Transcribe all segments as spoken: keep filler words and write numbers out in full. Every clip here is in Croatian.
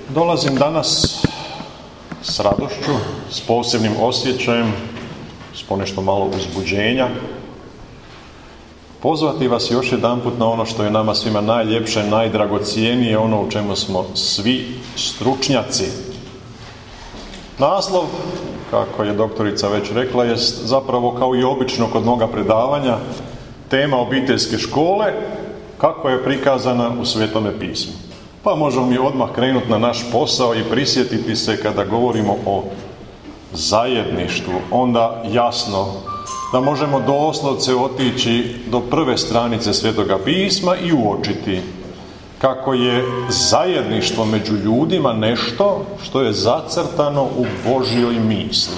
Dolazim danas s radošću, s posebnim osjećajem, s ponešto malo uzbuđenja, pozvati vas još jedanput na ono što je nama svima najljepše, najdragocijenije, ono u čemu smo svi stručnjaci. Naslov, kako je doktorica već rekla, je zapravo kao i obično kod mnoga predavanja, tema obiteljske škole, kako je prikazana u Svetome pismu. Pa možemo mi odmah krenuti na naš posao i prisjetiti se kada govorimo o zajedništvu, onda jasno da možemo doslovce otići do prve stranice Svetoga pisma i uočiti kako je zajedništvo među ljudima nešto što je zacrtano u Božjoj misli.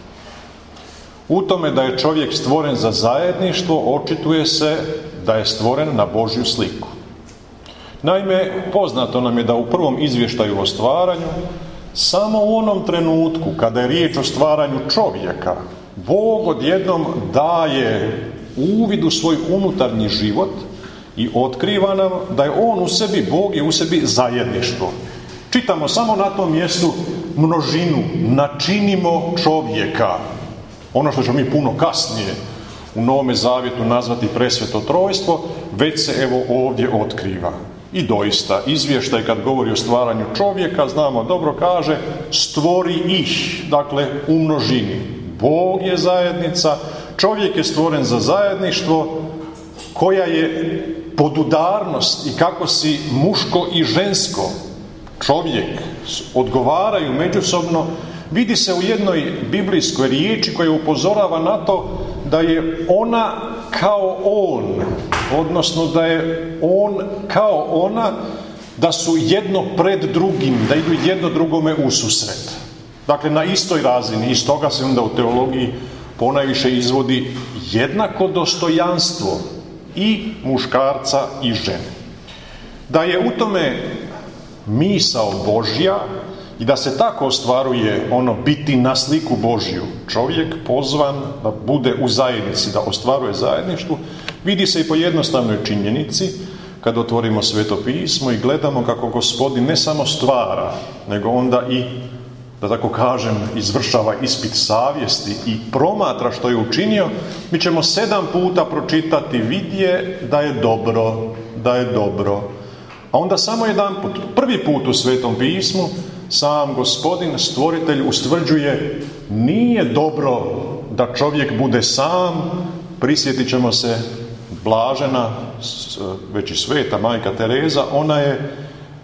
U tome da je čovjek stvoren za zajedništvo očituje se da je stvoren na Božju sliku. Naime, poznato nam je da u prvom izvještaju o stvaranju, samo u onom trenutku kada je riječ o stvaranju čovjeka, Bog odjednom daje uvid u svoj unutarnji život i otkriva nam da je On u sebi, Bog je u sebi zajedništvo. Čitamo samo na tom mjestu množinu, načinimo čovjeka. Ono što ćemo mi puno kasnije u Novome Zavjetu nazvati presveto trojstvo, već se evo ovdje otkriva. I doista, izvještaj kad govori o stvaranju čovjeka, znamo dobro, kaže stvori ih, dakle u množini. Bog je zajednica, čovjek je stvoren za zajedništvo, koja je podudarnost i kako si muško i žensko, čovjek, odgovaraju međusobno, vidi se u jednoj biblijskoj riječi koja upozorava na to da je ona kao on, odnosno da je on kao ona, da su jedno pred drugim, da idu jedno drugome u susret. Dakle, na istoj razini, iz toga se onda u teologiji ponajviše izvodi jednako dostojanstvo i muškarca i žene. Da je u tome misao Božja i da se tako ostvaruje ono biti na sliku Božju, čovjek pozvan da bude u zajednici, da ostvaruje zajedništvo, vidi se i po jednostavnoj činjenici kad otvorimo Sveto pismo i gledamo kako Gospodin ne samo stvara, nego onda i, da tako kažem, izvršava ispit savjesti i promatra što je učinio. Mi ćemo sedam puta pročitati vidje da je dobro, da je dobro. A onda samo jedan put, prvi put u Svetom pismu, sam Gospodin, stvoritelj, ustvrđuje nije dobro da čovjek bude sam. Prisjetit ćemo se blažena, već i sveta majka Tereza, ona je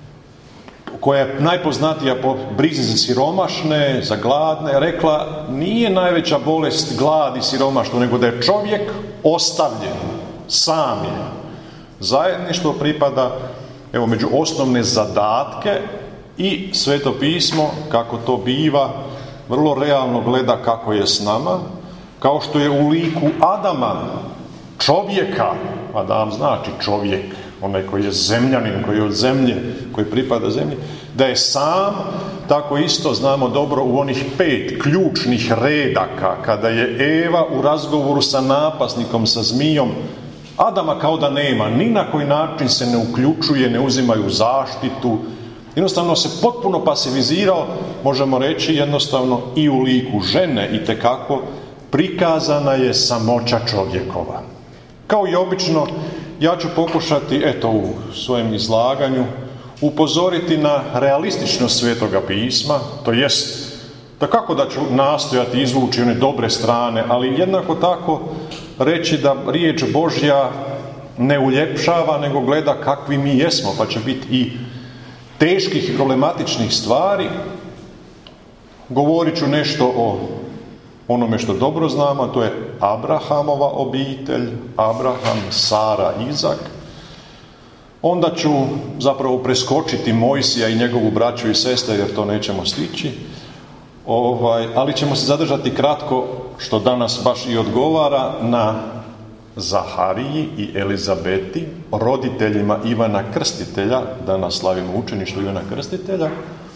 koja je najpoznatija po brizi za siromašne, za gladne, rekla nije najveća bolest glad i siromaštvo, nego da je čovjek ostavljen, sam je. Zajedništvo pripada, evo, među osnovne zadatke i Sveto pismo, kako to biva, vrlo realno gleda kako je s nama, kao što je u liku Adama, čovjeka, Adam znači čovjek, onaj koji je zemljanin, koji je od zemlje, koji pripada zemlji, da je sam, tako isto znamo dobro u onih pet ključnih redaka, kada je Eva u razgovoru sa napasnikom, sa zmijom, Adama kao da nema, ni na koji način se ne uključuje, ne uzimaju zaštitu, jednostavno se potpuno pasivizirao, možemo reći jednostavno i u liku žene itekako prikazana je samoća čovjekova. Kao i obično, ja ću pokušati, eto, u svojem izlaganju upozoriti na realističnost Svetoga pisma, to jest da kako da ću nastojati izvući one dobre strane, ali jednako tako reći da riječ Božja ne uljepšava, nego gleda kakvi mi jesmo, pa će biti i teških i problematičnih stvari. Govorit ću nešto o onome što dobro znamo, a to je Abrahamova obitelj, Abraham, Sara, Izak. Onda ću zapravo preskočiti Mojsija i njegovu braću i sestre, jer to nećemo stići. Ovaj, ali ćemo se zadržati kratko, što danas baš i odgovara, na Zahariji i Elizabeti, roditeljima Ivana Krstitelja, danas slavimo učeništvo Ivana Krstitelja,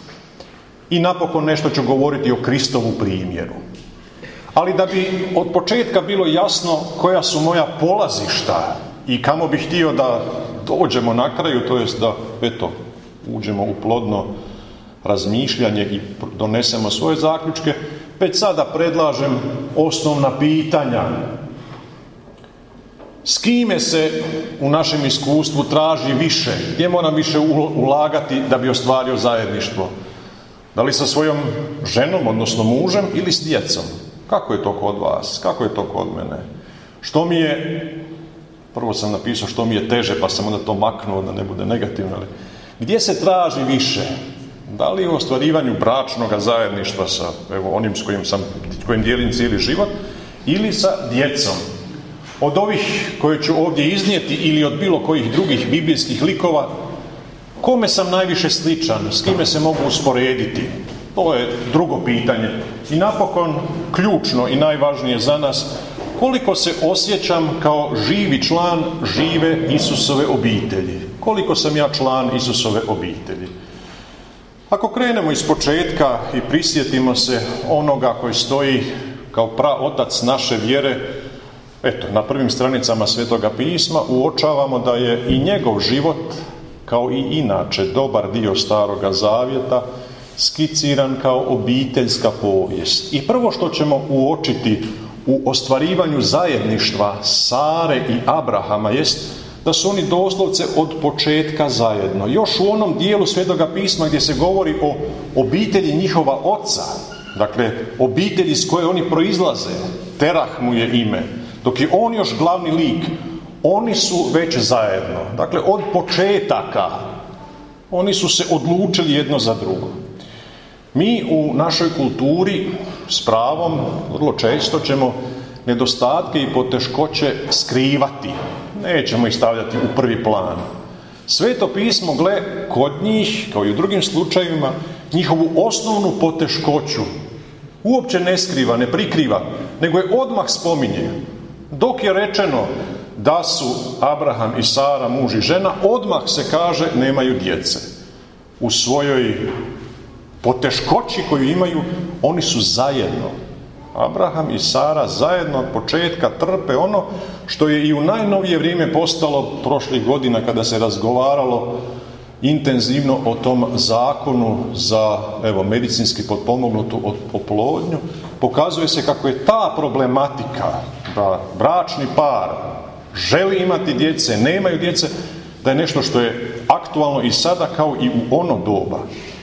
i napokon nešto ću govoriti o Kristovu primjeru. Ali da bi od početka bilo jasno koja su moja polazišta i kamo bih htio da dođemo na kraju, to jest da, eto, uđemo u plodno razmišljanje i donesemo svoje zaključke, već sada predlažem osnovna pitanja. S kime se u našem iskustvu traži više? Gdje moram više ulagati da bi ostvario zajedništvo? Da li sa svojom ženom, odnosno mužem, ili s djecom? Kako je to kod vas? Kako je to kod mene? Što mi je, prvo sam napisao što mi je teže, pa sam onda to maknuo da ne bude negativno, ali gdje se traži više? Da li u ostvarivanju bračnog zajedništva sa evo, onim s kojim, sam, kojim dijelim cijeli život, ili sa djecom? Od ovih koje ću ovdje iznijeti ili od bilo kojih drugih biblijskih likova, kome sam najviše sličan, s kime se mogu usporediti? To je drugo pitanje. I napokon, ključno i najvažnije za nas, koliko se osjećam kao živi član žive Isusove obitelji? Koliko sam ja član Isusove obitelji? Ako krenemo iz početka i prisjetimo se onoga koji stoji kao praotac naše vjere, eto, na prvim stranicama Svetoga pisma uočavamo da je i njegov život, kao i inače dobar dio Staroga Zavjeta, skiciran kao obiteljska povijest. I prvo što ćemo uočiti u ostvarivanju zajedništva Sare i Abrahama jest da su oni doslovce od početka zajedno. Još u onom dijelu Svetoga pisma gdje se govori o obitelji njihova oca, dakle obitelji iz koje oni proizlaze, Terah mu je ime, dok je on još glavni lik, oni su već zajedno. Dakle, od početaka oni su se odlučili jedno za drugo. Mi u našoj kulturi s pravom vrlo često ćemo nedostatke i poteškoće skrivati. Nećemo ih stavljati u prvi plan. Sveto pismo, gle, kod njih, kao i u drugim slučajevima, njihovu osnovnu poteškoću uopće ne skriva, ne prikriva, nego je odmah spominje. Dok je rečeno da su Abraham i Sara muž i žena, odmah se kaže nemaju djece. U svojoj poteškoći koju imaju, oni su zajedno. Abraham i Sara zajedno od početka trpe ono što je i u najnovije vrijeme postalo prošlih godina kada se razgovaralo intenzivno o tom zakonu za evo, medicinski potpomognutu oplodnju. Pokazuje se kako je ta problematika da bračni par želi imati djece, nemaju djece, da je nešto što je aktualno i sada kao i u ono doba.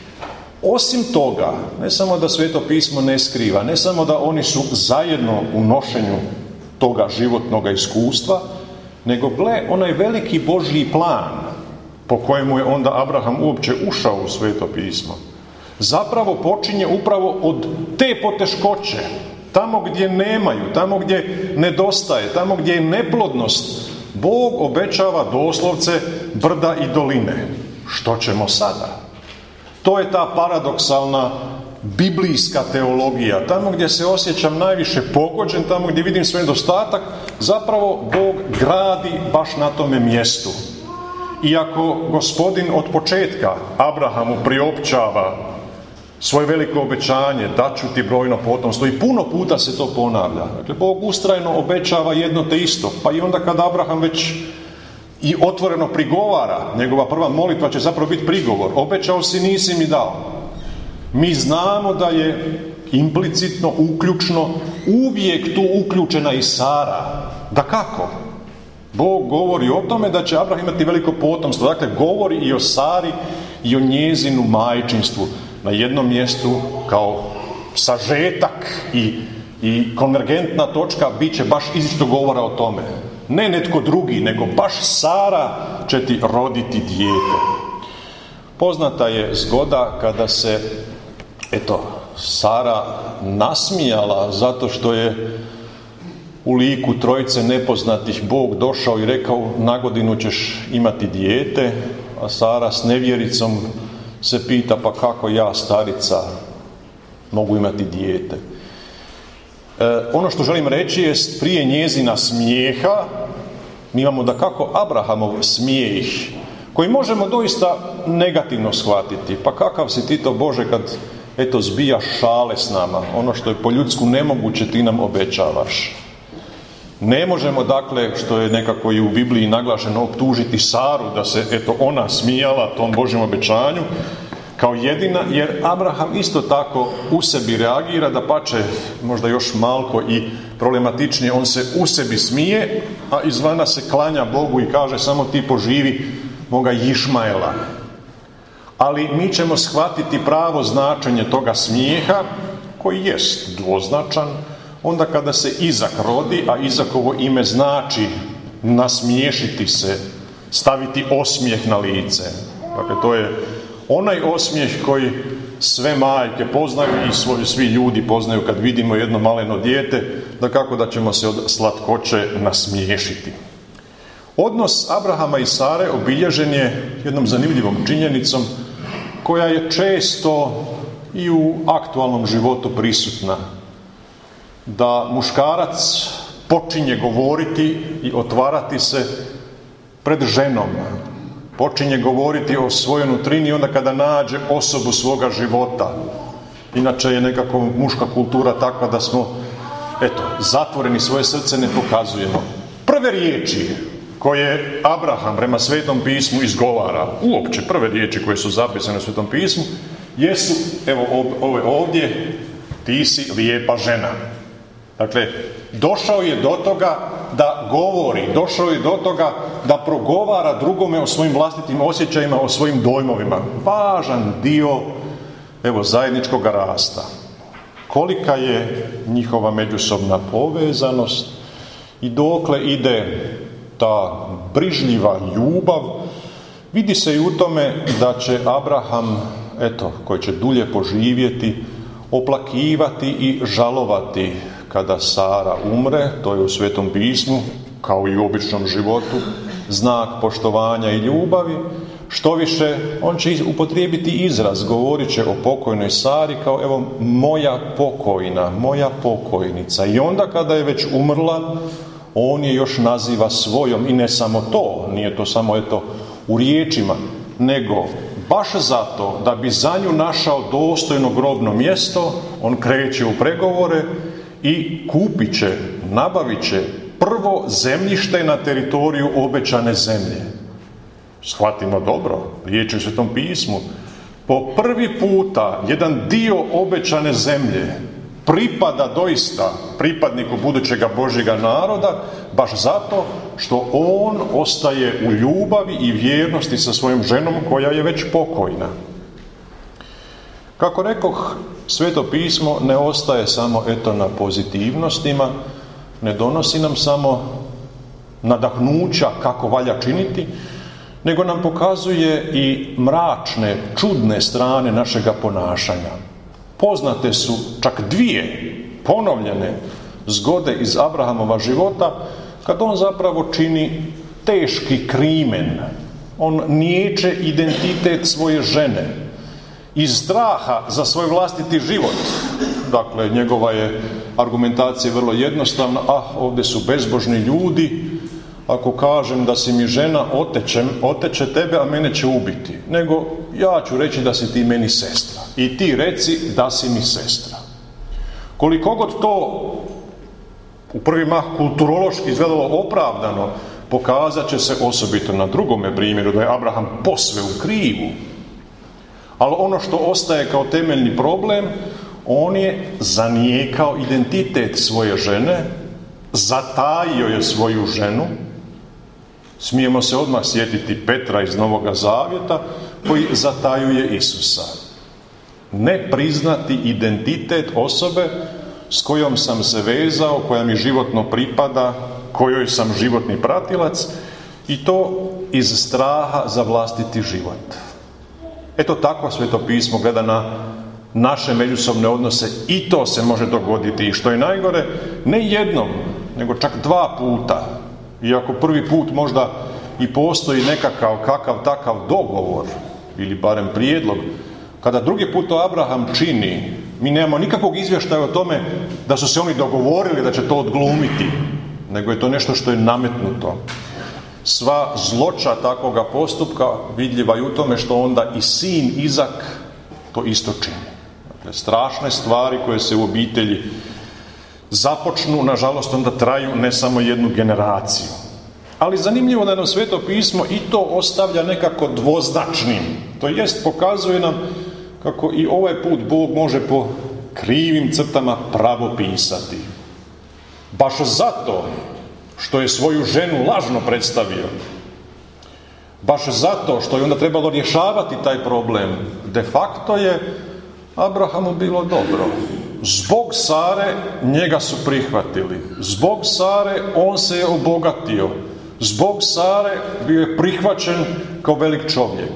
Osim toga, ne samo da Sveto pismo ne skriva, ne samo da oni su zajedno u nošenju toga životnog iskustva, nego gle, onaj veliki Božji plan po kojemu je onda Abraham uopće ušao u Sveto pismo, zapravo počinje upravo od te poteškoće, tamo gdje nemaju, tamo gdje nedostaje, tamo gdje je neplodnost. Bog obećava doslovce brda i doline. Što ćemo sada? To je ta paradoksalna biblijska teologija. Tamo gdje se osjećam najviše pogođen, tamo gdje vidim svoj nedostatak, zapravo Bog gradi baš na tome mjestu. Iako Gospodin od početka Abrahamu priopćava svoje veliko obećanje, dat ću ti brojno potomstvo, i puno puta se to ponavlja. Dakle, Bog ustrajno obećava jedno te isto. Pa i onda kad Abraham već i otvoreno prigovara, njegova prva molitva će zapravo biti prigovor. Obećao si, nisi mi dao. Mi znamo da je implicitno, uključno, uvijek tu uključena i Sara. Da kako? Bog govori o tome da će Abraham imati veliko potomstvo. Dakle, govori i o Sari i o njezinu majčinstvu. Na jednom mjestu kao sažetak i, i konvergentna točka bit će baš izričito govora o tome. Ne netko drugi, nego baš Sara će ti roditi dijete. Poznata je zgoda kada se, eto, Sara nasmijala zato što je u liku trojice nepoznatih Bog došao i rekao na godinu ćeš imati dijete, a Sara s nevjericom se pita pa kako ja, starica, mogu imati dijete. E, ono što želim reći je prije njezina smijeha mi imamo da kako Abrahamov smijeh koji možemo doista negativno shvatiti. Pa kakav si ti to Bože kad eto zbijaš šale s nama, ono što je po ljudsku nemoguće ti nam obećavaš. Ne možemo dakle, što je nekako i u Bibliji naglašeno, optužiti Saru da se eto ona smijala tom Božjem obećanju, kao jedina, jer Abraham isto tako u sebi reagira, da pače možda još malko i problematičnije, on se u sebi smije, a izvana se klanja Bogu i kaže samo ti poživi moga Išmaela. Ali mi ćemo shvatiti pravo značenje toga smijeha, koji jest dvoznačan, onda kada se Izak rodi, a Izakovo ime znači nasmiješiti se, staviti osmijeh na lice. Dakle, to je onaj osmijeh koji sve majke poznaju i svoji, svi ljudi poznaju kad vidimo jedno maleno dijete, da kako da ćemo se od slatkoće nasmiješiti. Odnos Abrahama i Sare obilježen je jednom zanimljivom činjenicom koja je često i u aktualnom životu prisutna. Da muškarac počinje govoriti i otvarati se pred ženom. Počinje govoriti o svojoj nutrini onda kada nađe osobu svoga života. Inače je nekako muška kultura takva da smo, eto, zatvoreni, svoje srce ne pokazujemo. Prve riječi koje Abraham prema Svetom pismu izgovara, uopće prve riječi koje su zapisane u Svetom pismu, jesu, evo ove ovdje, ti si lijepa žena. Dakle, došao je do toga da govori, došao je do toga da progovara drugome o svojim vlastitim osjećajima, o svojim dojmovima. Važan dio, evo, zajedničkog rasta. Kolika je njihova međusobna povezanost i dokle ide ta brižljiva ljubav, vidi se i u tome da će Abraham, eto, koji će dulje poživjeti, oplakivati i žalovati kada Sara umre, to je u Svetom pismu, kao i u običnom životu, znak poštovanja i ljubavi. Što više, on će upotrijebiti izraz, govorit će o pokojnoj Sari kao, evo, moja pokojna, moja pokojnica. I onda kada je već umrla, on je još naziva svojom, i ne samo to, nije to samo, eto, u riječima, nego baš zato da bi za nju našao dostojno grobno mjesto, on kreće u pregovore i kupit će, nabavit će prvo zemljište na teritoriju obećane zemlje. Shvatimo dobro, riječ je u Svetom pismu. Po prvi puta jedan dio obećane zemlje pripada doista pripadniku budućega Božjega naroda, baš zato što on ostaje u ljubavi i vjernosti sa svojom ženom koja je već pokojna. Kako rekoh, Sveto pismo ne ostaje samo, eto, na pozitivnostima, ne donosi nam samo nadahnuća kako valja činiti, nego nam pokazuje i mračne, čudne strane našega ponašanja. Poznate su čak dvije ponovljene zgode iz Abrahamova života, kad on zapravo čini teški krimen. On niječe identitet svoje žene iz straha za svoj vlastiti život. Dakle, njegova je argumentacija vrlo jednostavna. Ah, ovdje su bezbožni ljudi, ako kažem da si mi žena, otečem, oteče tebe, a mene će ubiti. Nego ja ću reći da si ti meni sestra. I ti reci da si mi sestra. Koliko god to u prvi mah kulturološki izgledalo opravdano, pokazat će se osobito na drugome primjeru da je Abraham posve u krivu. Ali ono što ostaje kao temeljni problem, on je zanijekao identitet svoje žene, zatajio je svoju ženu. Smijemo se odmah sjetiti Petra iz Novoga Zavjeta koji zatajuje Isusa. Ne priznati identitet osobe s kojom sam se vezao, koja mi životno pripada, kojoj sam životni pratilac, i to iz straha za vlastiti život. Eto, tako Sveto pismo gleda na naše međusobne odnose, i to se može dogoditi. I što je najgore, ne jednom, nego čak dva puta. Iako prvi put možda i postoji nekakav kakav takav dogovor, ili barem prijedlog, kada drugi put to Abraham čini, mi nemamo nikakvog izvještaja o tome da su se oni dogovorili da će to odglumiti, nego je to nešto što je nametnuto. Sva zloća takvoga postupka vidljiva je u tome što onda i sin Izak to isto čini. Dakle, strašne stvari koje se u obitelji započnu, nažalost, onda traju ne samo jednu generaciju. Ali zanimljivo da nam Sveto pismo i to ostavlja nekako dvoznačnim. To jest, pokazuje nam kako i ovaj put Bog može po krivim crtama pravopisati. Baš zato što je svoju ženu lažno predstavio. Baš zato što je onda trebalo rješavati taj problem. De facto je Abrahamu bilo dobro. Zbog Sare njega su prihvatili. Zbog Sare on se je obogatio. Zbog Sare bio je prihvaćen kao velik čovjek.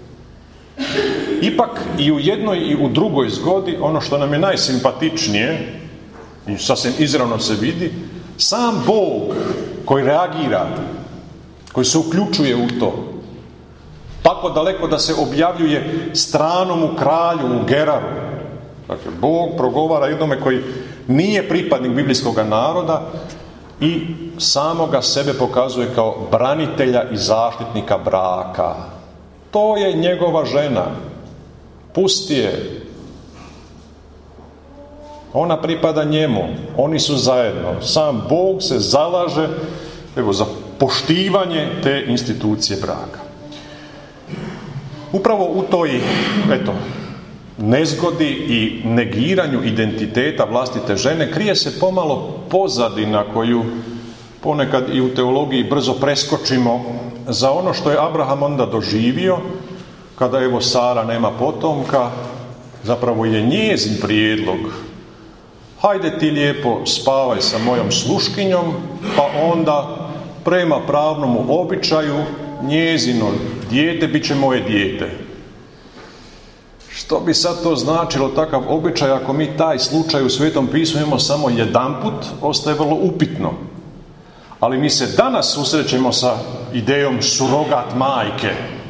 Ipak i u jednoj i u drugoj zgodi, ono što nam je najsimpatičnije i sasvim izravno se vidi, sam Bog koji reagira, koji se uključuje u to, tako daleko da se objavljuje stranomu kralju u Geraru. Dakle, Bog progovara jednome koji nije pripadnik biblijskog naroda i samoga sebe pokazuje kao branitelja i zaštitnika braka. To je njegova žena. Pusti je. Ona pripada njemu. Oni su zajedno. Sam Bog se zalaže evo, za poštivanje te institucije braka. Upravo u toj, eto, nezgodi i negiranju identiteta vlastite žene krije se pomalo pozadina koju ponekad i u teologiji brzo preskočimo za ono što je Abraham onda doživio kada evo Sara nema potomka. Zapravo je njezin prijedlog: hajde ti lijepo spavaj sa mojom sluškinjom, pa onda prema pravnom običaju njezino dijete bit će moje dijete. Što bi sad to značilo, takav običaj, ako mi taj slučaj u Svetom pismu imamo samo jedanput, ostaje vrlo upitno. Ali mi se danas susrećemo sa idejom surogat majke.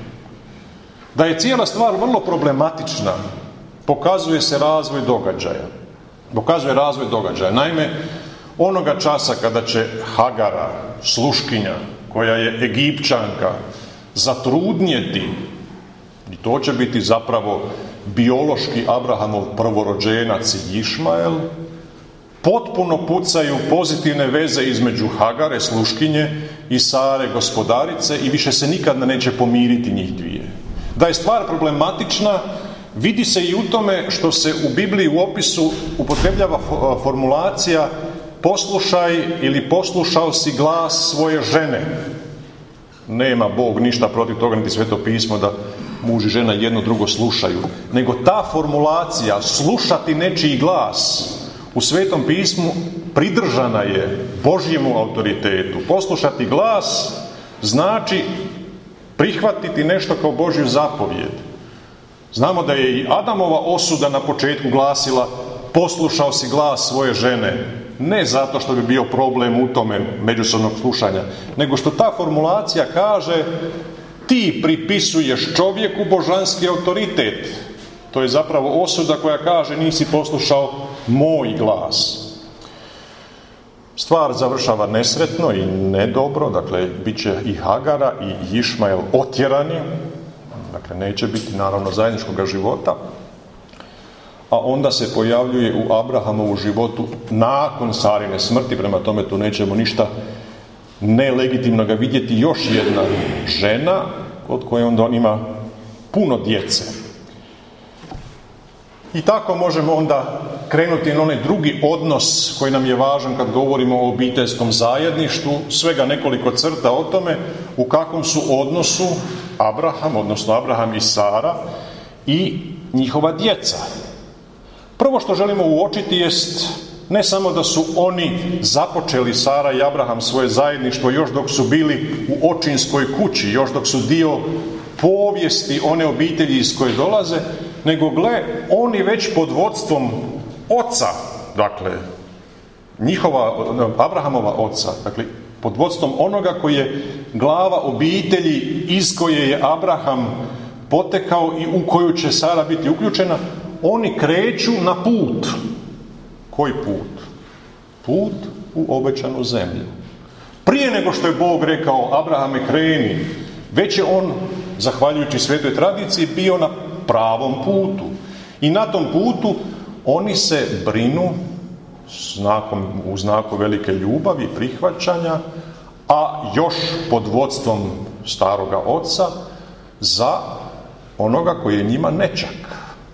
Da je cijela stvar vrlo problematična, pokazuje se razvoj događaja. Pokazuje razvoj događaja. Naime, onoga časa kada će Hagara, sluškinja, koja je Egipćanka, zatrudnjeti, i to će biti zapravo biološki Abrahamov prvorođenac Išmael, potpuno pucaju pozitivne veze između Hagare, sluškinje, i Sare, gospodarice, i više se nikad neće pomiriti njih dvije. Da je stvar problematična vidi se i u tome što se u Bibliji u opisu upotrebljava formulacija poslušaj ili poslušao si glas svoje žene. Nema Bog ništa protiv toga, niti Sveto pismo, da muž i žena jedno drugo slušaju. Nego ta formulacija, slušati nečiji glas, u Svetom pismu pridržana je Božjemu autoritetu. Poslušati glas znači prihvatiti nešto kao Božju zapovjed. Znamo da je i Adamova osuda na početku glasila: poslušao si glas svoje žene. Ne zato što bi bio problem u tome međusobnog slušanja, nego što ta formulacija kaže: ti pripisuješ čovjeku božanski autoritet. To je zapravo osuda koja kaže: nisi poslušao moj glas. Stvar završava nesretno i nedobro, dakle, bit će i Hagara i Išmael otjerani, dakle, neće biti naravno zajedničkog života, a onda se pojavljuje u Abrahamovu životu nakon Sarine smrti, prema tome tu nećemo ništa nelegitimno ga vidjeti, još jedna žena od koje onda on ima puno djece. I tako možemo onda krenuti na onaj drugi odnos koji nam je važan kad govorimo o obiteljskom zajedništvu, svega nekoliko crta o tome u kakvom su odnosu Abraham, odnosno Abraham i Sara i njihova djeca. Prvo što želimo uočiti jest ne samo da su oni započeli, Sara i Abraham, svoje zajedništvo još dok su bili u očinskoj kući, još dok su dio povijesti one obitelji iz koje dolaze, nego gle, oni već pod vodstvom oca, dakle, njihova, Abrahamova oca, dakle, pod vodstvom onoga koji je glava obitelji iz koje je Abraham potekao i u koju će Sara biti uključena, oni kreću na put. Koji put? Put u obećanu zemlju. Prije nego što je Bog rekao: Abrahame, kreni, već je on, zahvaljujući svetoj tradiciji, bio na pravom putu. I na tom putu oni se brinu znakom, u znaku velike ljubavi i prihvaćanja, a još pod vodstvom staroga oca, za onoga koji je njima nečak.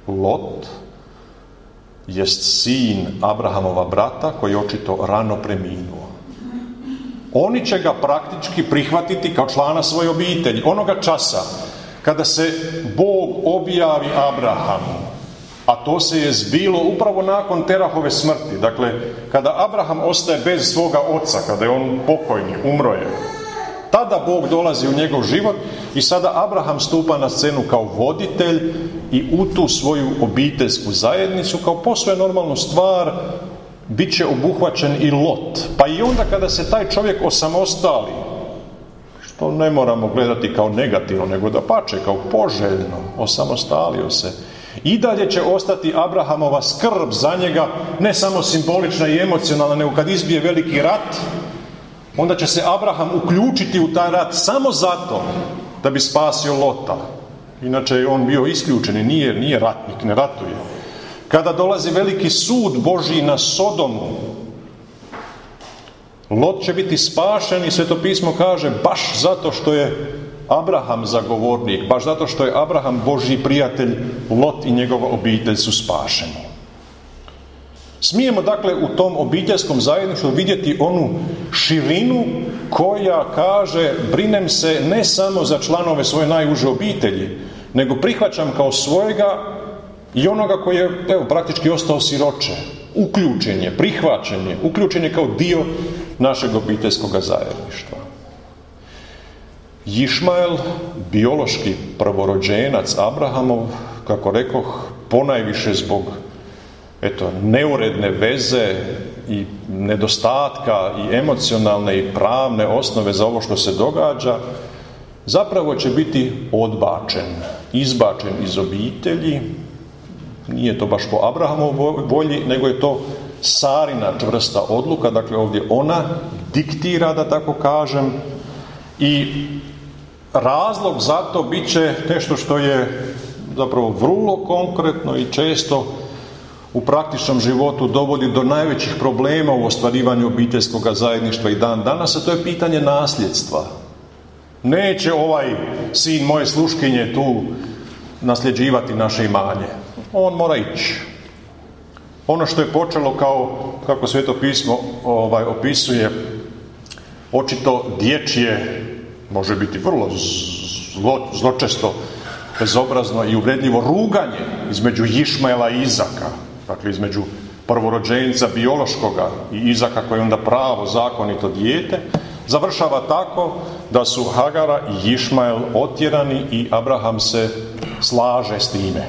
Lot jest sin Abrahamova brata koji je očito rano preminuo. Oni će ga praktički prihvatiti kao člana svoje obitelji. Onoga časa kada se Bog objavi Abrahamu, a to se je zbilo upravo nakon Terahove smrti. Dakle, kada Abraham ostaje bez svoga oca, kada je on pokojni, umro je, tada Bog dolazi u njegov život i sada Abraham stupa na scenu kao voditelj i u tu svoju obiteljsku zajednicu kao posve normalnu stvar bit će obuhvaćen i Lot. Pa i onda kada se taj čovjek osamostali, što ne moramo gledati kao negativno, nego da pače, kao poželjno, osamostalio se, i dalje će ostati Abrahamova skrb za njega, ne samo simbolična i emocionalna, nego kad izbije veliki rat, onda će se Abraham uključiti u taj rat samo zato da bi spasio Lota. Inače je on bio isključen i nije, nije ratnik, ne ratuje. Kada dolazi veliki sud Božji na Sodomu, Lot će biti spašen i Sveto pismo kaže baš zato što je Abraham zagovornik, baš zato što je Abraham Božji prijatelj, Lot i njegova obitelj su spašeni. Smijemo dakle u tom obiteljskom zajedništvu vidjeti onu širinu koja kaže brinem se ne samo za članove svoje najuže obitelji, nego prihvaćam kao svojega i onoga koji je evo, praktički ostao siroče. Uključen je, prihvaćen je, uključen je kao dio našeg obiteljskog zajedništva. Išmael, biološki prvorođenac Abrahamov, kako rekoh, ponajviše zbog eto, neuredne veze i nedostatka i emocionalne i pravne osnove za ovo što se događa, zapravo će biti odbačen, izbačen iz obitelji. Nije to baš po Abrahamovoj volji, nego je to Sarina čvrsta odluka, dakle ovdje ona diktira, da tako kažem, i razlog za to bit će nešto što je zapravo vrlo konkretno i često u praktičnom životu dovodi do najvećih problema u ostvarivanju obiteljskog zajedništva i dan danas, a to je pitanje nasljedstva. Neće ovaj sin moje sluškinje tu nasljeđivati naše imanje. On mora ići. Ono što je počelo kao, kako Sveto pismo ovaj, opisuje, očito dječje, može biti vrlo zlo, zločesto, bezobrazno i uvredljivo ruganje između Išmaela i Izaka, dakle između prvorođenca biološkoga i Izaka koji je onda pravo, zakonito dijete, završava tako da su Hagara i Išmael otjerani i Abraham se slaže s time.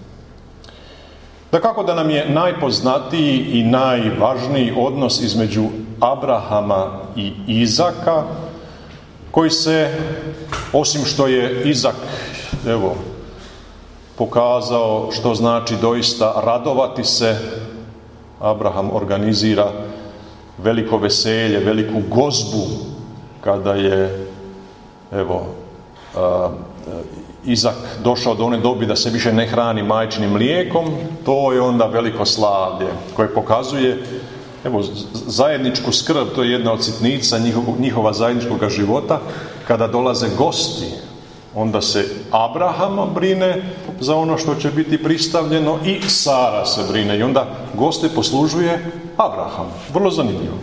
Dakako da nam je najpoznatiji i najvažniji odnos između Abrahama i Izaka, koji se, osim što je Izak, evo, pokazao što znači doista radovati se, Abraham organizira veliko veselje, veliku gozbu kada je, evo, a, Izak došao do one dobi da se više ne hrani majčinim mlijekom. To je onda veliko slavlje koje pokazuje, evo, zajedničku skrb. To je jedna od sitnica njihova, njihova zajedničkog života. Kada dolaze gosti, onda se Abraham brine za ono što će biti pristavljeno i Sara se brine. I onda goste poslužuje Abraham. Vrlo zanimljivo.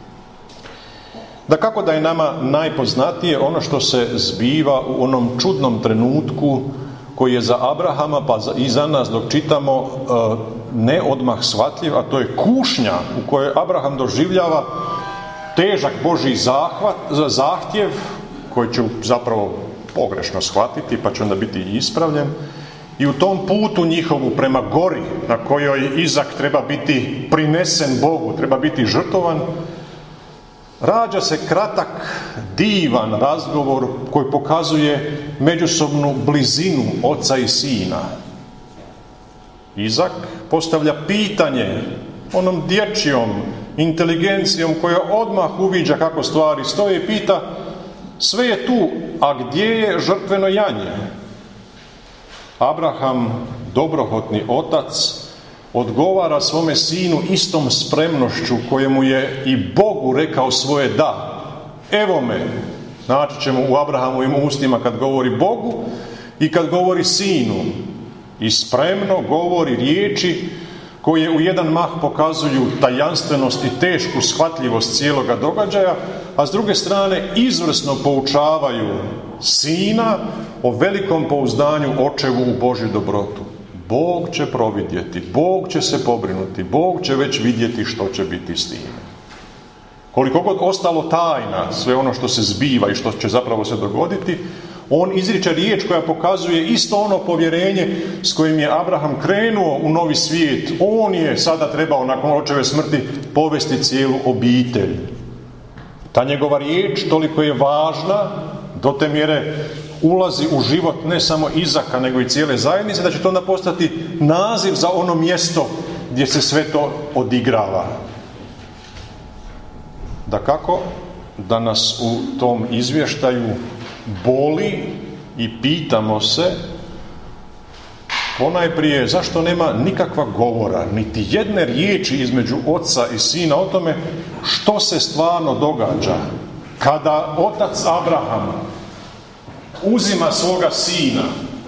Dakako da je nama najpoznatije ono što se zbiva u onom čudnom trenutku koji je za Abrahama pa i za nas dok čitamo ne odmah shvatljiv, a to je kušnja u kojoj Abraham doživljava težak Božji zahvat, zahtjev koji će zapravo pogrešno shvatiti pa će onda biti i ispravljen. I u tom putu njihovu prema gori na kojoj Izak treba biti prinesen Bogu, treba biti žrtovan, rađa se kratak, divan razgovor koji pokazuje međusobnu blizinu oca i sina. Izak postavlja pitanje onom dječjom inteligencijom koja odmah uviđa kako stvari stoje i pita: sve je tu, a gdje je žrtveno janje? Abraham, dobrohotni otac, odgovara svome sinu istom spremnošću kojemu je i Bogu rekao svoje da. Evo me, naći ćemo u Abrahamovim ustima kad govori Bogu i kad govori sinu. i spremno govori riječi koje u jedan mah pokazuju tajanstvenost i tešku shvatljivost cijeloga događaja, a s druge strane izvrsno poučavaju sina o velikom pouzdanju očevu u Božju dobrotu. Bog će providjeti, Bog će se pobrinuti, Bog će već vidjeti što će biti s time. Koliko god ostalo tajna sve ono što se zbiva i što će zapravo se dogoditi, on izriče riječ koja pokazuje isto ono povjerenje s kojim je Abraham krenuo u novi svijet. On je sada trebao nakon očeve smrti povesti cijelu obitelj. Ta njegova riječ toliko je važna, do te mjere ulazi u život ne samo Izaka nego i cijele zajednice, da će to onda postati naziv za ono mjesto gdje se sve to odigrava. Dakako da nas u tom izvještaju boli i pitamo se ponajprije zašto nema nikakva govora, niti jedne riječi između oca i sina o tome što se stvarno događa kada otac Abraham uzima svoga sina,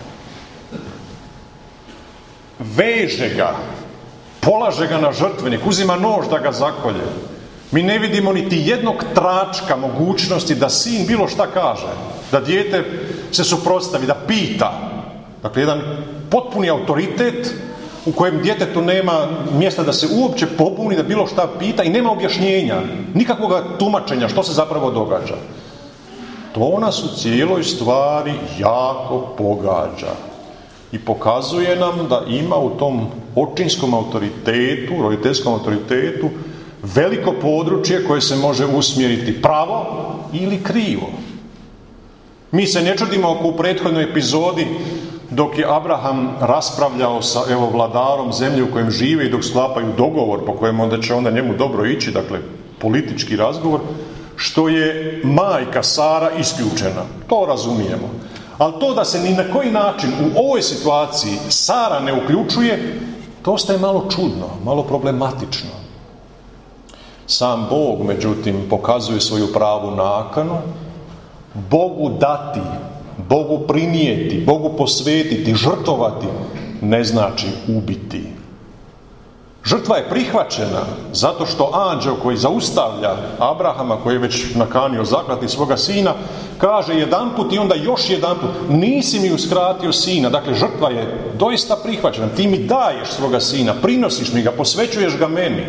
veže ga, polaže ga na žrtvenik, uzima nož da ga zakolje. Mi ne vidimo niti jednog tračka mogućnosti da sin bilo šta kaže, da dijete se suprotstavi, da pita. Dakle, jedan potpuni autoritet u kojem djetetu nema mjesta da se uopće pobuni, da bilo šta pita i nema objašnjenja, nikakvog tumačenja što se zapravo događa. To nas u cijeloj stvari jako pogađa i pokazuje nam da ima u tom očinskom autoritetu, roditeljskom autoritetu, veliko područje koje se može usmjeriti pravo ili krivo. Mi se ne čudimo ako u prethodnoj epizodi, dok je Abraham raspravljao sa evo vladarom zemlje u kojem žive i dok sklapaju dogovor po kojem onda će onda njemu dobro ići, dakle politički razgovor, što je majka Sara isključena. To razumijemo. Ali to da se ni na koji način u ovoj situaciji Sara ne uključuje, to ostaje malo čudno, malo problematično. Sam Bog, međutim, pokazuje svoju pravu nakanu. Bogu dati, Bogu prinijeti, Bogu posvetiti, žrtvovati, ne znači ubiti. Žrtva je prihvaćena zato što anđeo koji zaustavlja Abrahama, koji je već nakanio zaklati svoga sina, kaže jedanput i onda još jedanput, nisi mi uskratio sina. Dakle, žrtva je doista prihvaćena. Ti mi daješ svoga sina, prinosiš mi ga, posvećuješ ga meni.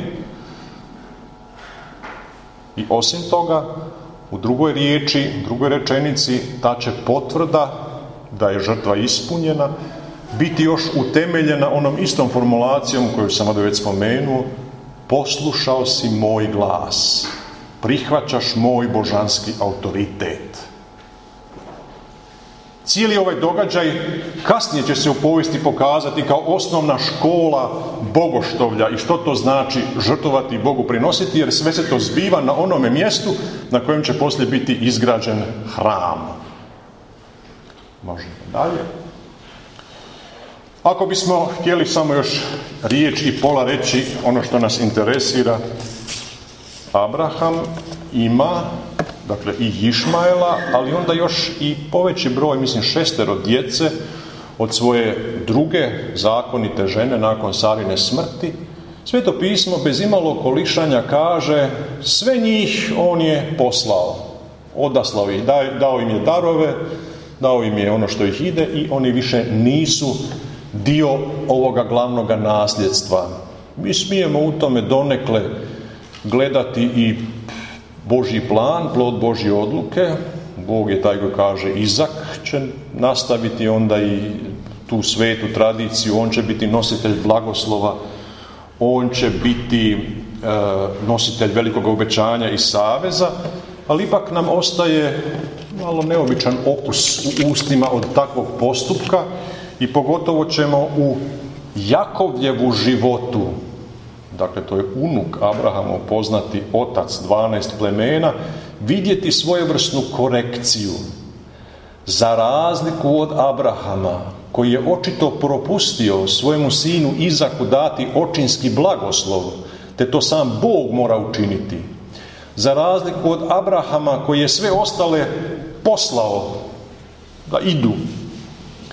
I osim toga, u drugoj riječi, u drugoj rečenici, ta će potvrda da je žrtva ispunjena biti još utemeljena onom istom formulacijom koju sam ovdje već spomenuo: poslušao si moj glas, prihvaćaš moj božanski autoritet. Cijeli ovaj događaj kasnije će se u povijesti pokazati kao osnovna škola bogoštovlja i što to znači žrtvovati i Bogu prinositi, jer sve se to zbiva na onome mjestu na kojem će poslije biti izgrađen hram. Možemo dalje. Ako bismo htjeli samo još riječ i pola reći ono što nas interesira, Abraham ima, dakle, i Išmaela, ali onda još i poveći broj, mislim šestero djece od svoje druge zakonite žene nakon Sarine smrti. Sveto pismo bez imalo kolišanja kaže sve njih on je poslao, odaslao ih, dao im je darove, dao im je ono što ih ide i oni više nisu dio ovoga glavnoga nasljedstva. Mi smijemo u tome donekle gledati i Božji plan, plod Božje odluke. Bog je taj koji kaže Izak će nastaviti onda i tu svetu tradiciju, on će biti nositelj blagoslova, on će biti e, nositelj velikog obećanja i saveza, ali ipak nam ostaje malo neobičan okus u ustima od takvog postupka i pogotovo ćemo u Jakovljevu životu, dakle to je unuk Abrahamov, poznati otac dvanaest plemena, vidjeti svojevrsnu korekciju. Za razliku od Abrahama, koji je očito propustio svojemu sinu Izaku dati očinski blagoslov, te to sam Bog mora učiniti. Za razliku od Abrahama, koji je sve ostale poslao da idu,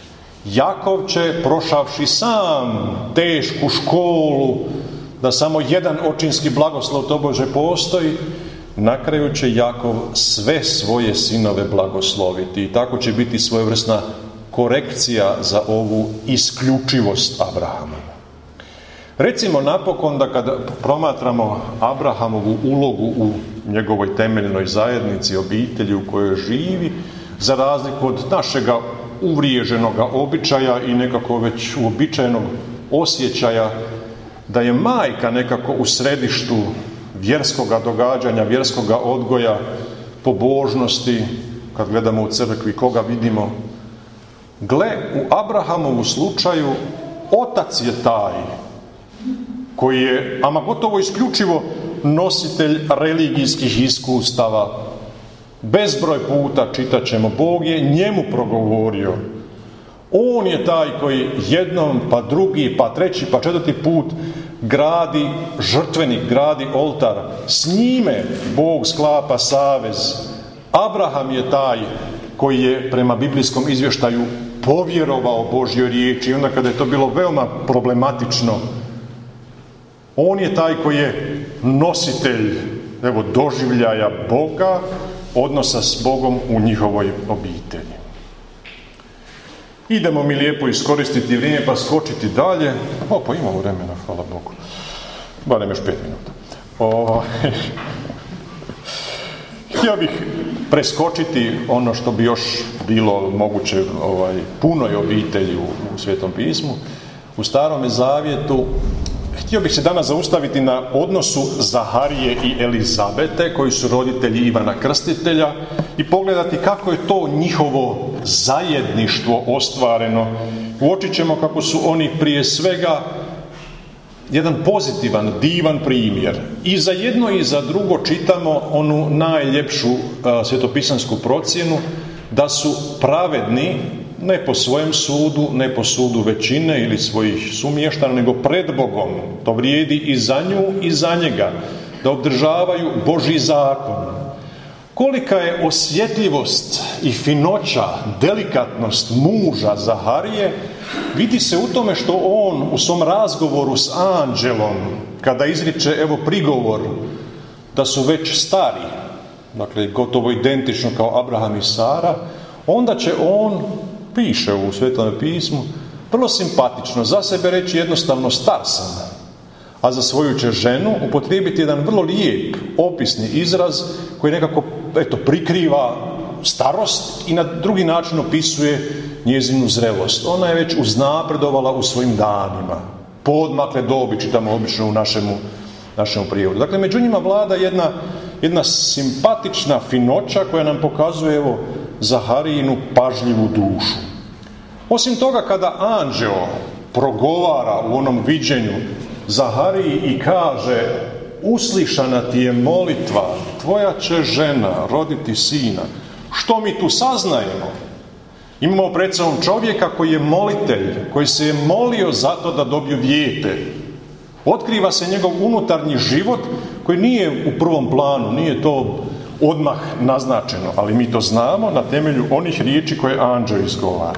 Jakov će, prošavši sam tešku školu, da samo jedan očinski blagoslov tobože postoji, na kraju će Jakov sve svoje sinove blagosloviti i tako će biti svojevrsna korekcija za ovu isključivost Abrahama. Recimo napokon da kada promatramo Abrahamovu ulogu u njegovoj temeljnoj zajednici, obitelji u kojoj živi, za razliku od našega uvriježenog običaja i nekako već uobičajenog osjećaja da je majka nekako u središtu vjerskoga događanja, vjerskoga odgoja, pobožnosti, kad gledamo u crkvi koga vidimo. Gle, u Abrahamovu slučaju otac je taj koji je, ama gotovo isključivo, nositelj religijskih iskustava. Bezbroj puta čitat ćemo, Bog je njemu progovorio. On je taj koji jednom, pa drugi, pa treći, pa četvrti put gradi žrtvenik, gradi oltar. S njime Bog sklapa savez. Abraham je taj koji je prema biblijskom izvještaju povjerovao Božjoj riječi. I onda kada je to bilo veoma problematično, on je taj koji je nositelj, evo, doživljaja Boga, odnosa s Bogom u njihovoj obitelji. Idemo mi lijepo iskoristiti vrijeme pa skočiti dalje. O, pa imamo vremena, hvala Bogu. Barem još pet minuta. O, htio bih preskočiti ono što bi još bilo moguće ovaj, punoj obitelji u, u Svetom pismu. U Starome zavjetu htio bih se danas zaustaviti na odnosu Zaharije i Elizabete, koji su roditelji Ivana Krstitelja, i pogledati kako je to njihovo zajedništvo ostvareno. Uočit ćemo kako su oni prije svega jedan pozitivan, divan primjer. I za jedno i za drugo čitamo onu najljepšu uh, svetopisansku procjenu da su pravedni, ne po svojem sudu, ne po sudu većine ili svojih sumještana, nego pred Bogom. To vrijedi i za nju i za njega, da obdržavaju Božji zakon. Kolika je osjetljivost i finoća, delikatnost muža Zaharije, vidi se u tome što on u svom razgovoru s anđelom, kada izriče evo prigovor da su već stari, dakle gotovo identično kao Abraham i Sara, onda će on, piše u Svetom pismu, vrlo simpatično, za sebe reći jednostavno star sam, a za svoju će ženu upotrijebiti jedan vrlo lijep opisni izraz koji nekako eto, prikriva starost i na drugi način opisuje njezinu zrelost. Ona je već uznapredovala u svojim danima. Poodmakle dobi, čitamo obično u našemu, našemu prijevodu. Dakle, među njima vlada jedna, jedna simpatična finoća koja nam pokazuje evo, Zaharijinu pažljivu dušu. Osim toga, kada anđeo progovara u onom viđenju Zahariji i kaže: uslišana ti je molitva, tvoja će žena roditi sina. Što mi tu saznajemo? Imamo pred sobom čovjeka koji je molitelj, koji se je molio zato da dobiju dijete. Otkriva se njegov unutarnji život koji nije u prvom planu, nije to odmah naznačeno, ali mi to znamo na temelju onih riječi koje anđeo izgovara.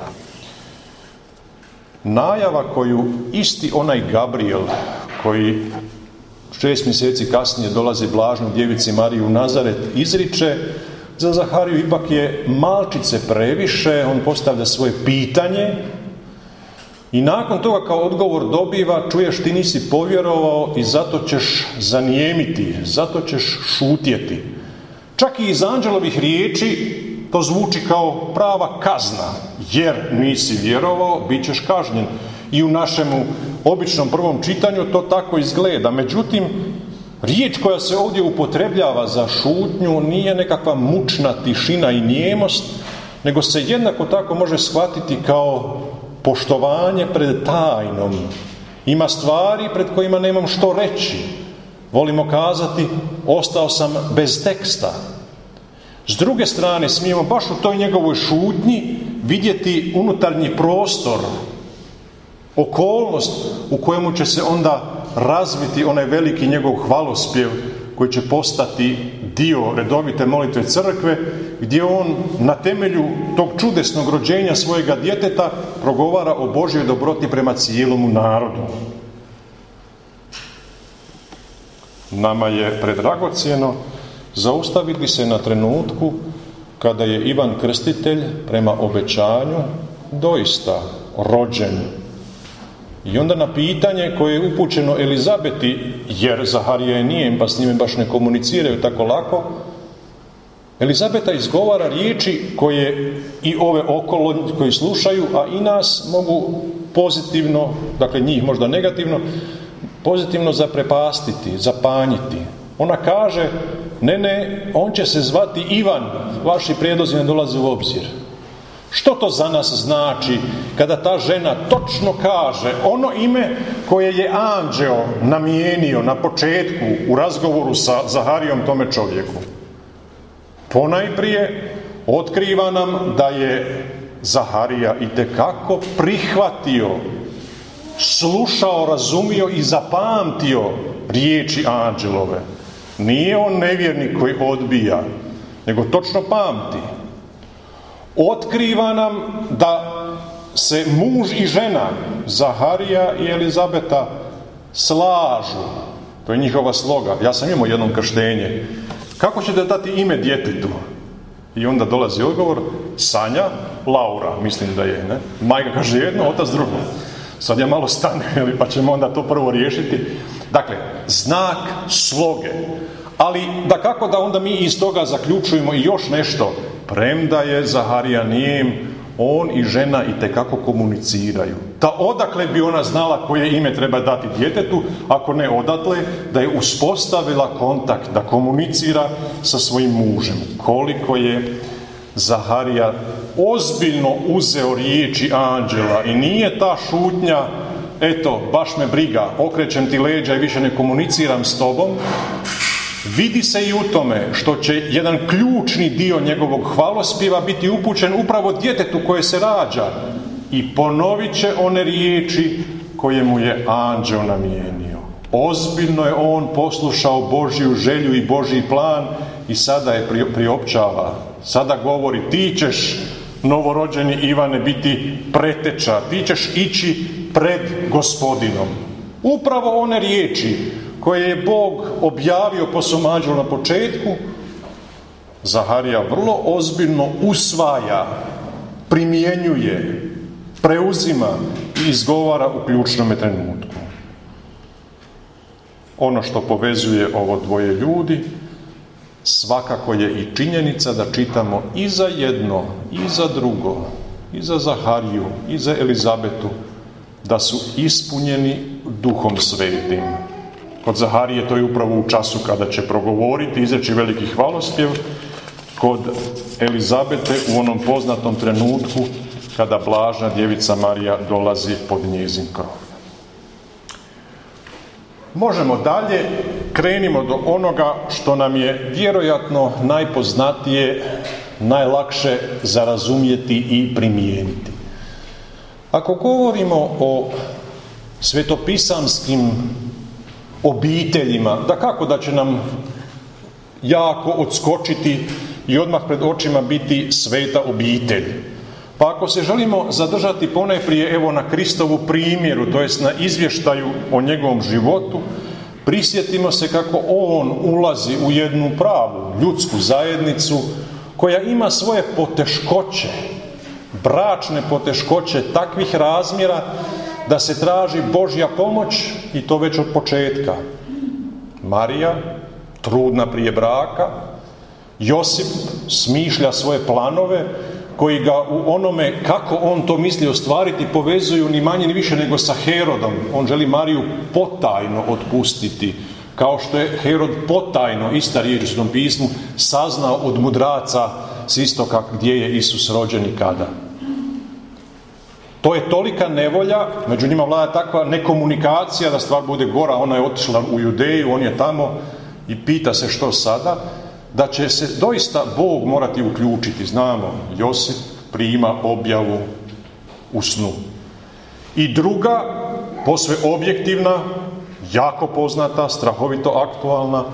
Najava koju isti onaj Gabriel, koji šest mjeseci kasnije dolazi blažnoj djevici Mariji u Nazaret, izriče, za Zahariju ipak je malčice previše, on postavlja svoje pitanje i nakon toga kao odgovor dobiva: čuješ, ti nisi povjerovao i zato ćeš zanijemiti, zato ćeš šutjeti. Čak i iz anđelovih riječi to zvuči kao prava kazna, jer nisi vjerovao, bit ćeš kažnjen. I u našemu običnom prvom čitanju to tako izgleda. Međutim, riječ koja se ovdje upotrebljava za šutnju nije nekakva mučna tišina i nijemost, nego se jednako tako može shvatiti kao poštovanje pred tajnom. Ima stvari pred kojima nemam što reći. Volimo kazati: ostao sam bez teksta. S druge strane, smijemo baš u toj njegovoj šutnji vidjeti unutarnji prostor, okolnost u kojemu će se onda razviti onaj veliki njegov hvalospjev koji će postati dio redovite molitve crkve, gdje on na temelju tog čudesnog rođenja svojega djeteta progovara o Božjoj dobroti prema cijelomu narodu. Nama je predragocjeno zaustaviti se na trenutku kada je Ivan Krstitelj prema obećanju doista rođen. I onda na pitanje koje je upućeno Elizabeti, jer Zaharija je nije, pa s njime baš ne komuniciraju tako lako, Elizabeta izgovara riječi koje i ove okolo koji slušaju, a i nas mogu pozitivno, dakle njih možda negativno, pozitivno zaprepastiti, zapanjiti. Ona kaže, ne, ne, on će se zvati Ivan, vaši prijedlozi ne dolaze u obzir. Što to za nas znači kada ta žena točno kaže ono ime koje je anđeo namijenio na početku u razgovoru sa Zaharijom tome čovjeku? Ponajprije otkriva nam da je Zaharija itekako prihvatio, slušao, razumio i zapamtio riječi anđelove. Nije on nevjernik koji odbija, nego točno pamti. Otkriva nam da se muž i žena, Zaharija i Elizabeta, slažu. To je njihova sloga. Ja sam imao jednom krštenje. Kako ćete dati ime djetetu? I onda dolazi odgovor, Sanja, Laura, mislim da je, ne? Majka kaže jedno, otac drugo. Sad ja malo stanem, pa ćemo onda to prvo riješiti. Dakle, znak sloge. Ali da kako da onda mi iz toga zaključujemo i još nešto. Premda je Zaharija nijem, on i žena itekako komuniciraju. Da odakle bi ona znala koje ime treba dati djetetu, ako ne odatle, da je uspostavila kontakt, da komunicira sa svojim mužem. Koliko je Zaharija ozbiljno uzeo riječi anđela i nije ta šutnja, eto, baš me briga, okrećem ti leđa i više ne komuniciram s tobom. Vidi se i u tome što će jedan ključni dio njegovog hvalospjeva biti upućen upravo djetetu koje se rađa i ponovit će one riječi koje mu je anđeo namijenio. Ozbiljno je on poslušao Božju želju i Božji plan i sada je priopćava. Sada govori, ti ćeš, novorođeni Ivane, biti preteča, ti ćeš ići pred Gospodinom. Upravo one riječi koje je Bog objavio po svom anđelu na početku, Zaharija vrlo ozbiljno usvaja, primjenjuje, preuzima i izgovara u ključnom trenutku. Ono što povezuje ovo dvoje ljudi svakako je i činjenica da čitamo i za jedno, i za drugo, i za Zahariju, i za Elizabetu, da su ispunjeni Duhom Svetim. Kod Zaharije to je upravo u času kada će progovoriti, izreći veliki hvalospjev. Kod Elizabete u onom poznatom trenutku kada blažna djevica Marija dolazi pod njezin krov. Možemo dalje, krenimo do onoga što nam je vjerojatno najpoznatije, najlakše za razumjeti i primijeniti. Ako govorimo o svetopisamskim obiteljima, da kako da će nam jako odskočiti i odmah pred očima biti sveta obitelj. Pa ako se želimo zadržati ponajprije evo na Kristovu primjeru, to jest na izvještaju o njegovom životu, prisjetimo se kako on ulazi u jednu pravu ljudsku zajednicu koja ima svoje poteškoće, bračne poteškoće takvih razmjera da se traži Božja pomoć i to već od početka. Marija, trudna prije braka, Josip smišlja svoje planove koji ga u onome kako on to misli ostvariti povezuju ni manje ni više nego sa Herodom. On želi Mariju potajno otpustiti, kao što je Herod potajno, ista riječ u Svetom pismu, saznao od mudraca s istoka gdje je Isus rođen i kada. To je tolika nevolja, među njima vlada takva nekomunikacija da stvar bude gora. Ona je otišla u Judeju, on je tamo i pita se što sada, da će se doista Bog morati uključiti. Znamo, Josip prima objavu u snu. I druga, posve objektivna, jako poznata, strahovito aktualna,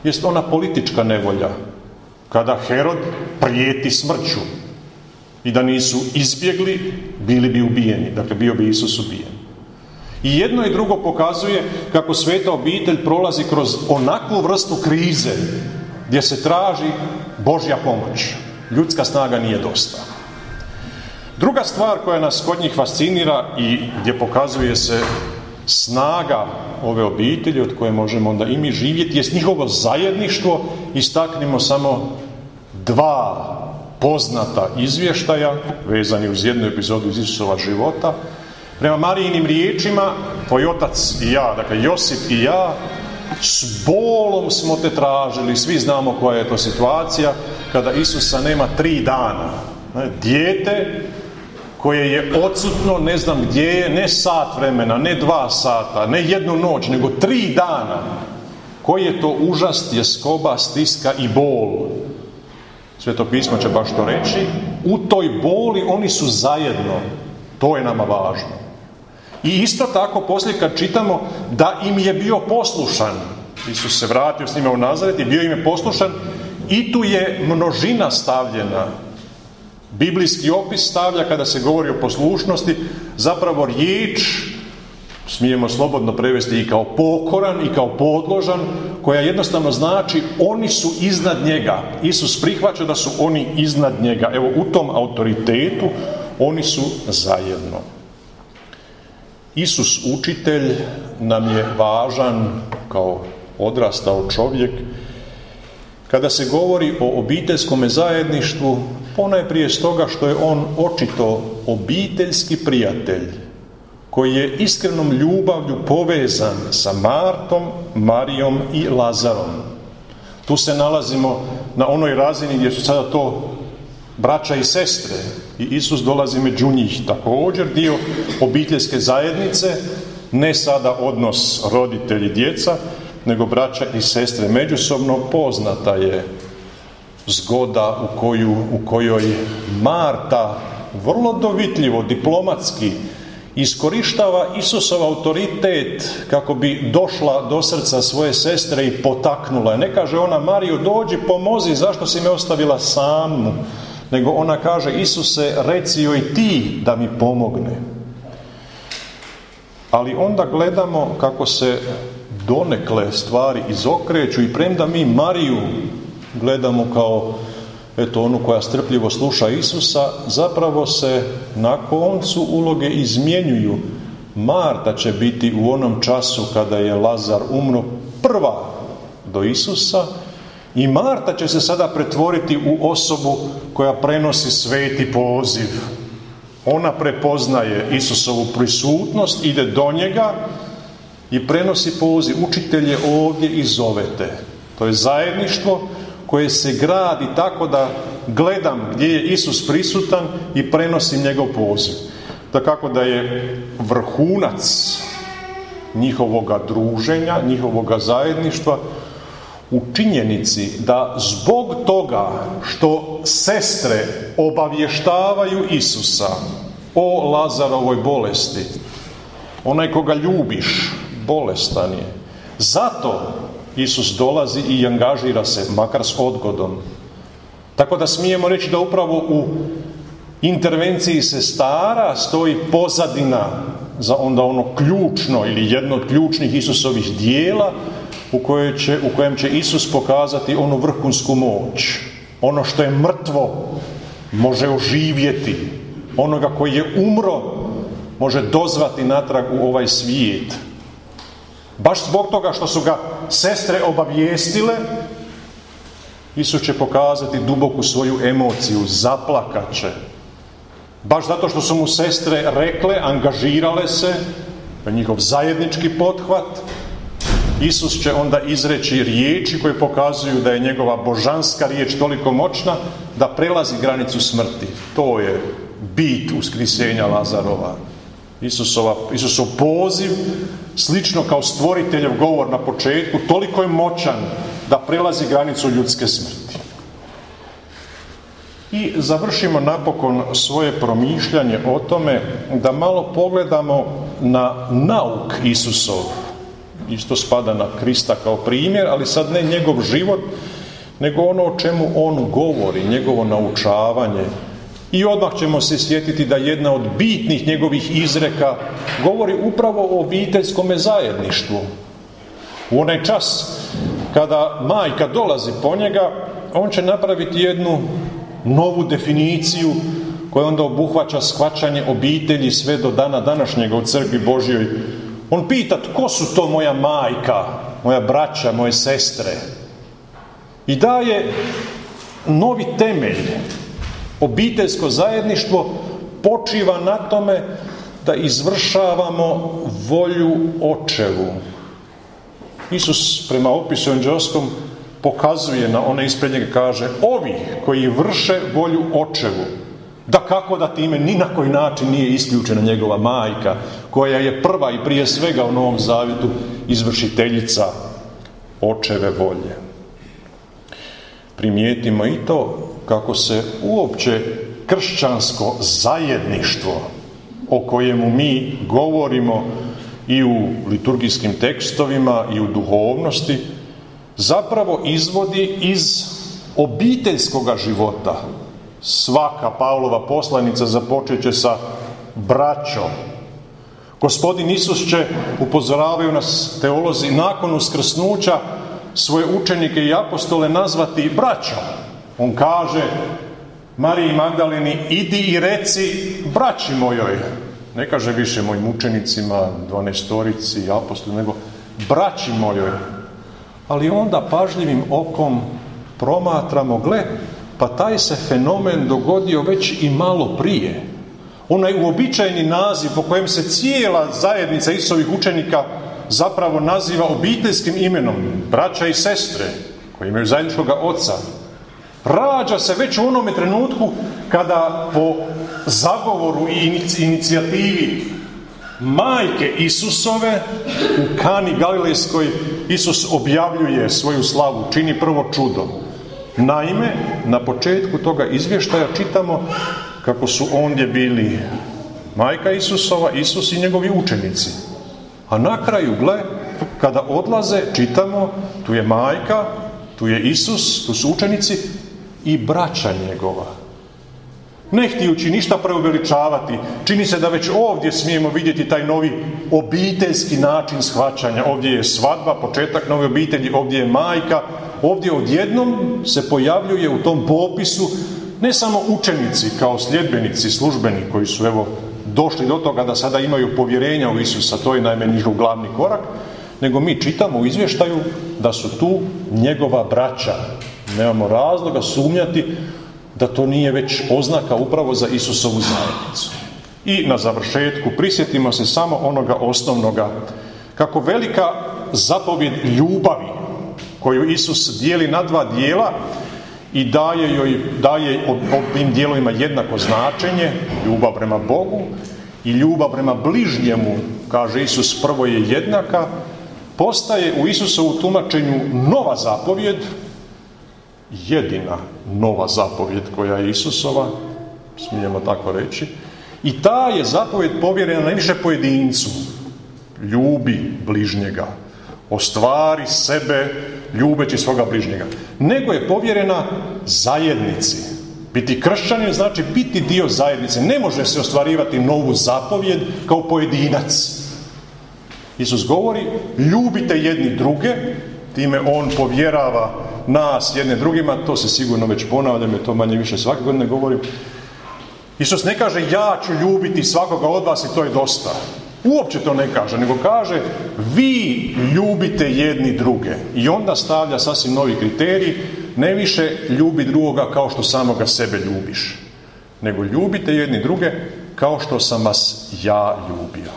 jest ona politička nevolja, kada Herod prijeti smrću i da nisu izbjegli, bili bi ubijeni, dakle bio bi Isus ubijen. I jedno i drugo pokazuje kako sveta obitelj prolazi kroz onakvu vrstu krize gdje se traži Božja pomoć. Ljudska snaga nije dosta. Druga stvar koja nas kod njih fascinira i gdje pokazuje se snaga ove obitelji od koje možemo onda i mi živjeti, jest njihovo zajedništvo. Istaknimo samo dva poznata izvještaja vezani uz jednu epizodu iz Isusova života. Prema Marijinim riječima, tvoj otac i ja, dakle Josip i ja, s bolom smo te tražili. Svi znamo koja je to situacija kada Isusa nema tri dana. Dijete koje je odsutno, ne znam gdje je, ne sat vremena, ne dva sata, ne jednu noć, nego tri dana. Koji je to užas, tjeskoba, stiska i bol. Sveto pismo će baš to reći. U toj boli oni su zajedno. To je nama važno. I isto tako poslije kad čitamo da im je bio poslušan. Isus se vratio s njima u Nazaret i bio im je poslušan. I tu je množina stavljena. Biblijski opis stavlja, kada se govori o poslušnosti, zapravo riječ, smijemo slobodno prevesti i kao pokoran i kao podložan, koja jednostavno znači oni su iznad njega. Isus prihvaća da su oni iznad njega. Evo, u tom autoritetu oni su zajedno. Isus učitelj nam je važan kao odrastao čovjek. Kada se govori o obiteljskom zajedništvu, ponajprije stoga što je on očito obiteljski prijatelj koji je iskrenom ljubavlju povezan sa Martom, Marijom i Lazarom. Tu se nalazimo na onoj razini gdje su sada to braća i sestre i Isus dolazi među njih, također dio obiteljske zajednice, ne sada odnos roditelji djeca, nego braća i sestre. Međusobno poznata je zgoda u, koju, u kojoj Marta vrlo dovitljivo, diplomatski iskorištava Isusov autoritet kako bi došla do srca svoje sestre i potaknula. Ne kaže ona: Marijo, dođi, pomozi, zašto si me ostavila samu? Nego ona kaže: Isuse, reci joj ti da mi pomogne. Ali onda gledamo kako se donekle stvari izokreću i premda mi Mariju gledamo kao eto onu koja strpljivo sluša Isusa, zapravo se na koncu uloge izmjenjuju. Marta će biti u onom času kada je Lazar umro prva do Isusa i Marta će se sada pretvoriti u osobu koja prenosi sveti poziv. Ona prepoznaje Isusovu prisutnost, ide do njega i prenosi poziv: učitelj je ovdje i zovete. To je zajedništvo koje se gradi tako da gledam gdje je Isus prisutan i prenosim njegov poziv. Dakako da je vrhunac njihovoga druženja, njihovoga zajedništva u činjenici da zbog toga što sestre obavještavaju Isusa o Lazarovoj bolesti, onaj koga ljubiš bolestan je, zato Isus dolazi i angažira se, makar s odgodom. Tako da smijemo reći da upravo u intervenciji sestara stoji pozadina za onda ono ključno ili jedno od ključnih Isusovih dijela u, koje će, u kojem će Isus pokazati onu vrhunsku moć. Ono što je mrtvo može oživjeti. Onoga koji je umro može dozvati natrag u ovaj svijet. Baš zbog toga što su ga sestre obavijestile, Isus će pokazati duboku svoju emociju, zaplakat će. Baš zato što su mu sestre rekle, angažirale se, njihov zajednički pothvat, Isus će onda izreći riječi koje pokazuju da je njegova božanska riječ toliko moćna da prelazi granicu smrti. To je bit uskrisenja Lazarova. Isusova, Isusov poziv, slično kao stvoriteljev govor na početku, toliko je moćan da prelazi granicu ljudske smrti. I završimo napokon svoje promišljanje o tome da malo pogledamo na nauk Isusov. isto spada na Krista kao primjer, ali sad ne njegov život, nego ono o čemu on govori, njegovo naučavanje. I odmah ćemo se sjetiti da jedna od bitnih njegovih izreka govori upravo o obiteljskome zajedništvu. U onaj čas kada majka dolazi po njega, on će napraviti jednu novu definiciju koja onda obuhvaća shvaćanje obitelji sve do dana današnjega u crkvi Božjoj. On pita tko su to moja majka, moja braća, moje sestre. I daje novi temelj. Obiteljsko zajedništvo počiva na tome da izvršavamo volju očevu. Isus prema opisu evanđeoskom pokazuje na one ispred njega, kaže ovi koji vrše volju očevu. Da kako da time ni na koji način nije isključena njegova majka, koja je prva i prije svega u Novom Zavjetu izvršiteljica očeve volje. Primijetimo i to kako se uopće kršćansko zajedništvo o kojemu mi govorimo i u liturgijskim tekstovima i u duhovnosti zapravo izvodi iz obiteljskoga života. Svaka Pavlova poslanica započet će sa braćom. Gospodin Isus će, upozoravaju nas teolozi, nakon uskrsnuća svoje učenike i apostole nazvati braćom. On kaže Mariji Magdaleni, idi i reci braći mojoj. Ne kaže više mojim učenicima, dvanaestorici i apostoli, nego braći mojoj. Ali onda pažljivim okom promatramo, gle, pa taj se fenomen dogodio već i malo prije. Onaj uobičajeni naziv po kojem se cijela zajednica Isusovih učenika zapravo naziva obiteljskim imenom, braća i sestre, koji imaju zajedničkoga oca, rađa se već u onome trenutku kada po zagovoru i inicijativi majke Isusove u Kani Galilejskoj Isus objavljuje svoju slavu, čini prvo čudo. Naime, na početku toga izvještaja čitamo kako su ondje bili majka Isusova, Isus i njegovi učenici. A na kraju, gle, kada odlaze, čitamo, tu je majka, tu je Isus, tu su učenici i braća njegova. Ne htijući ništa preuveličavati, čini se da već ovdje smijemo vidjeti taj novi obiteljski način shvaćanja. Ovdje je svadba, početak nove obitelji, ovdje je majka, ovdje odjednom se pojavljuje u tom popisu ne samo učenici kao sljedbenici, službeni koji su evo došli do toga da sada imaju povjerenja u Isusa, to je naime njihov glavni korak, nego mi čitamo u izvještaju da su tu njegova braća. Nemamo razloga sumnjati da to nije već oznaka upravo za Isusovu zajednicu. I na završetku prisjetimo se samo onoga osnovnoga, kako velika zapovjed ljubavi koju Isus dijeli na dva dijela i daje joj, daje ovim dijelovima jednako značenje, ljubav prema Bogu i ljubav prema bližnjemu, kaže Isus, prvo je jednaka, postaje u Isusovu tumačenju nova zapovjed, jedina nova zapovjed koja je Isusova, smijemo tako reći, i ta je zapovjed povjerena najviše pojedincu, ljubi bližnjega, ostvari sebe ljubeći svoga bližnjega, nego je povjerena zajednici. Biti kršćanin znači biti dio zajednice. Ne može se ostvarivati novu zapovjed kao pojedinac. Isus govori, ljubite jedni druge, time on povjerava nas jedne drugima, to se sigurno već ponavljam, jer to manje više svake godine govorim. Isus ne kaže ja ću ljubiti svakoga od vas i to je dosta. Uopće to ne kaže, nego kaže vi ljubite jedni druge. I onda stavlja sasvim novi kriterij, ne više ljubi drugoga kao što samoga sebe ljubiš, nego ljubite jedni druge kao što sam vas ja ljubio.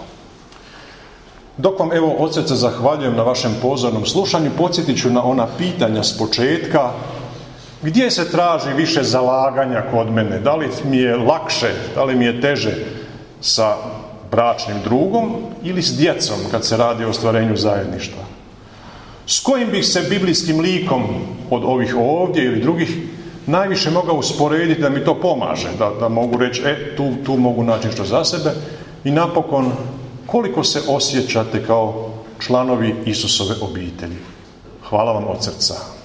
Dok vam evo od srca zahvaljujem na vašem pozornom slušanju, podsjetit ću na ona pitanja s početka. Gdje se traži više zalaganja kod mene? Da li mi je lakše, da li mi je teže sa bračnim drugom ili s djecom kad se radi o ostvarenju zajedništva? S kojim bih se biblijskim likom od ovih ovdje ili drugih najviše mogao usporediti da mi to pomaže, da, da mogu reći, e, tu, tu mogu naći što za sebe. I napokon, koliko se osjećate kao članovi Isusove obitelji. Hvala vam od srca.